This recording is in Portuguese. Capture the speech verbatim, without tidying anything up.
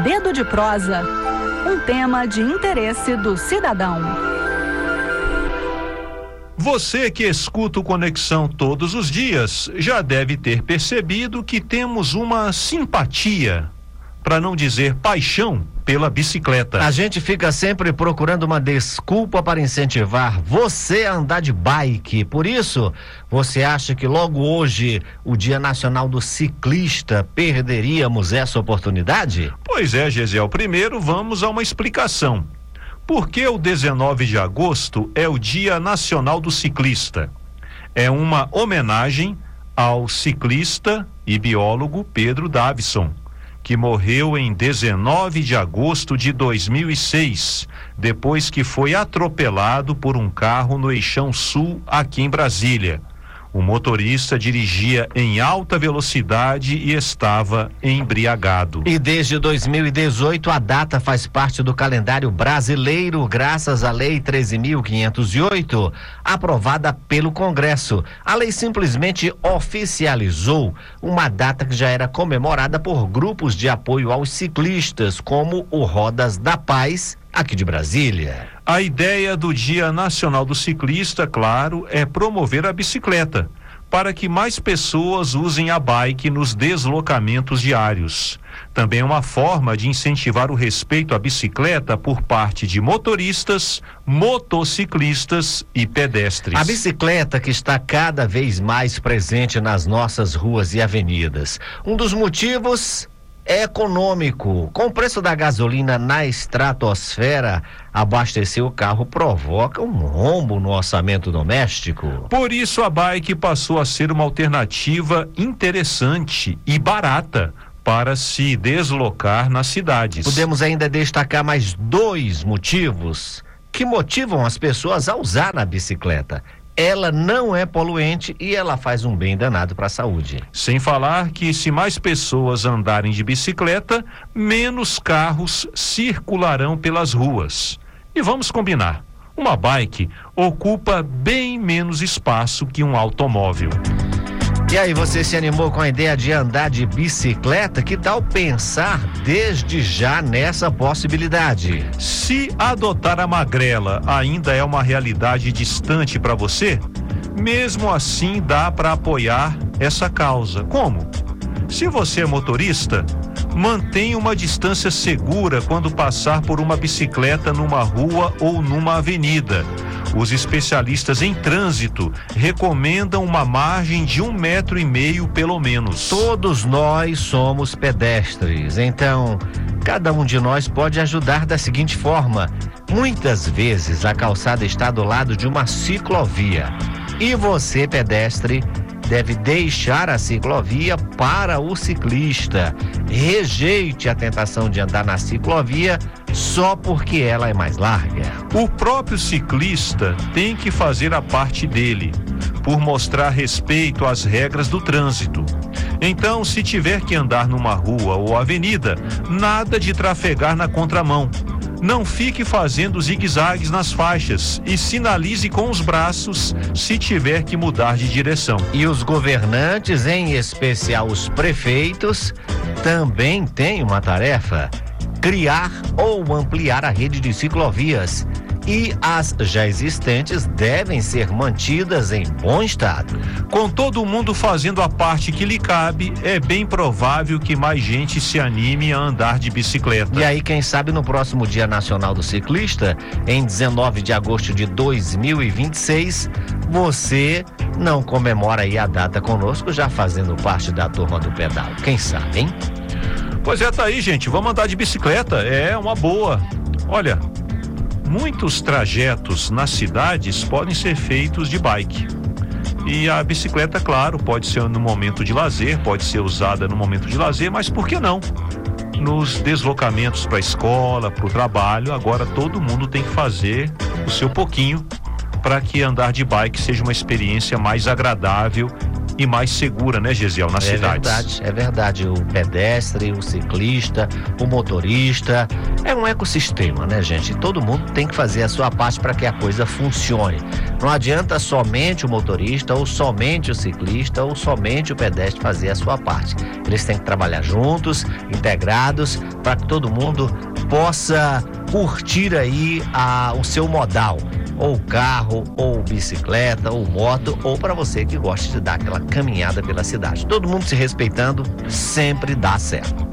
Dedo de Prosa, um tema de interesse do cidadão. Você que escuta o Conexão todos os dias já deve ter percebido que temos uma simpatia, para não dizer paixão, pela bicicleta. A gente fica sempre procurando uma desculpa para incentivar você a andar de bike. Por isso, você acha que logo hoje, o Dia Nacional do Ciclista, perderíamos essa oportunidade? Pois é, Gesiel. Primeiro, vamos a uma explicação. Por que o dezenove de agosto é o Dia Nacional do Ciclista? É uma homenagem ao ciclista e biólogo Pedro Davison, que morreu em dezenove de agosto de dois mil e seis, depois que foi atropelado por um carro no Eixão Sul, aqui em Brasília. O motorista dirigia em alta velocidade e estava embriagado. E desde dois mil e dezoito a data faz parte do calendário brasileiro, graças à Lei treze mil quinhentos e oito, aprovada pelo Congresso. A lei simplesmente oficializou uma data que já era comemorada por grupos de apoio aos ciclistas, como o Rodas da Paz, aqui de Brasília. A ideia do Dia Nacional do Ciclista, claro, é promover a bicicleta, para que mais pessoas usem a bike nos deslocamentos diários. Também é uma forma de incentivar o respeito à bicicleta por parte de motoristas, motociclistas e pedestres. A bicicleta que está cada vez mais presente nas nossas ruas e avenidas. Um dos motivos é econômico. Com o preço da gasolina na estratosfera, abastecer o carro provoca um rombo no orçamento doméstico. Por isso a bike passou a ser uma alternativa interessante e barata para se deslocar nas cidades. Podemos ainda destacar mais dois motivos que motivam as pessoas a usar a bicicleta. Ela não é poluente e ela faz um bem danado para a saúde. Sem falar que se mais pessoas andarem de bicicleta, menos carros circularão pelas ruas. E vamos combinar, uma bike ocupa bem menos espaço que um automóvel. E aí, você se animou com a ideia de andar de bicicleta? Que tal pensar desde já nessa possibilidade? Se adotar a magrela ainda é uma realidade distante para você, mesmo assim dá para apoiar essa causa. Como? Se você é motorista, mantenha uma distância segura quando passar por uma bicicleta numa rua ou numa avenida. Os especialistas em trânsito recomendam uma margem de um metro e meio pelo menos. Todos nós somos pedestres, então cada um de nós pode ajudar da seguinte forma. Muitas vezes a calçada está do lado de uma ciclovia e você, pedestre, deve deixar a ciclovia para o ciclista. Rejeite a tentação de andar na ciclovia só porque ela é mais larga. O próprio ciclista tem que fazer a parte dele, por mostrar respeito às regras do trânsito. Então, se tiver que andar numa rua ou avenida, nada de trafegar na contramão. Não fique fazendo zigue-zagues nas faixas e sinalize com os braços se tiver que mudar de direção. E os governantes, em especial os prefeitos, também têm uma tarefa: criar ou ampliar a rede de ciclovias. E as já existentes devem ser mantidas em bom estado. Com todo mundo fazendo a parte que lhe cabe, é bem provável que mais gente se anime a andar de bicicleta. E aí, quem sabe no próximo Dia Nacional do Ciclista, em dezenove de agosto de dois mil e vinte e seis, você não comemora aí a data conosco, já fazendo parte da turma do pedal. Quem sabe, hein? Pois é, tá aí, gente. Vamos andar de bicicleta. É uma boa. Olha, muitos trajetos nas cidades podem ser feitos de bike. E a bicicleta, claro, pode ser no momento de lazer, pode ser usada no momento de lazer, mas por que não? Nos deslocamentos para a escola, para o trabalho, agora todo mundo tem que fazer o seu pouquinho para que andar de bike seja uma experiência mais agradável e mais segura, né, Gesiel, nas é cidades. Verdade, é verdade. O pedestre, o ciclista, o motorista, é um ecossistema, né, gente? E todo mundo tem que fazer a sua parte para que a coisa funcione. Não adianta somente o motorista, ou somente o ciclista, ou somente o pedestre fazer a sua parte. Eles têm que trabalhar juntos, integrados, para que todo mundo possa curtir aí a, o seu modal, ou carro, ou bicicleta, ou moto, ou para você que gosta de dar aquela caminhada pela cidade. Todo mundo se respeitando sempre dá certo.